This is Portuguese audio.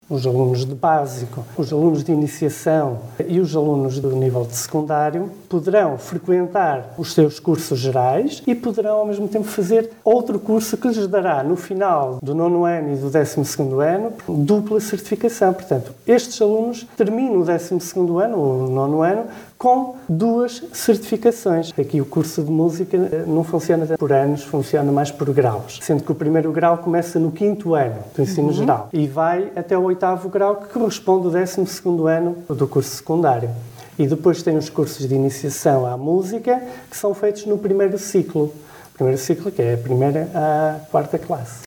os alunos de básico, os alunos de iniciação e os alunos do nível de secundário poderão frequentar os seus cursos gerais e poderão ao mesmo tempo fazer outro curso que lhes dará no final do 9º ano e do 12º ano dupla certificação. Portanto, estes alunos terminam o 12º ano, ou o 9º ano, com 2 certificações. Aqui o curso de música não funciona por anos, funciona mais por graus. Sendo que o primeiro grau começa no 5º ano do ensino geral e vai até o 8º grau, que corresponde ao 12º ano do curso secundário. E depois tem os cursos de iniciação à música, que são feitos no primeiro ciclo. O primeiro ciclo, que é a primeira à 4ª classe.